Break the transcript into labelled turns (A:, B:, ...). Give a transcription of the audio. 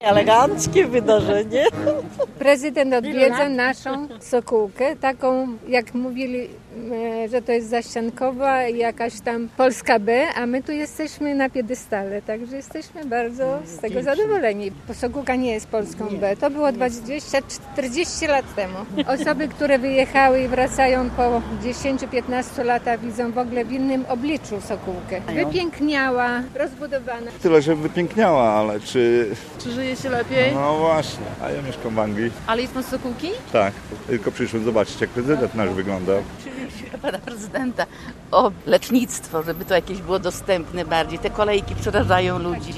A: Eleganckie wydarzenie.
B: Prezydent odwiedza naszą Sokółkę, taką jak mówili, że to jest zaściankowa, jakaś tam Polska B, a my tu jesteśmy na piedestale, także jesteśmy bardzo z tego zadowoleni. Sokółka nie jest Polską B, to było 20-40 lat temu. Osoby, które wyjechały i wracają po 10-15 latach, widzą w ogóle w innym obliczu Sokółkę. Wypiękniała, rozbudowana.
C: Tyle, że wypiękniała, ale czy...
D: Czy żyje się lepiej?
C: No właśnie, a ja mieszkam w Anglii.
D: Ale jest pan z Sokółki?
C: Tak, tylko przyszłem zobaczyć, jak prezydent nasz wygląda.
E: Prosiliśmy pana prezydenta o lecznictwo, żeby to jakieś było dostępne bardziej. Te kolejki przerażają ludzi.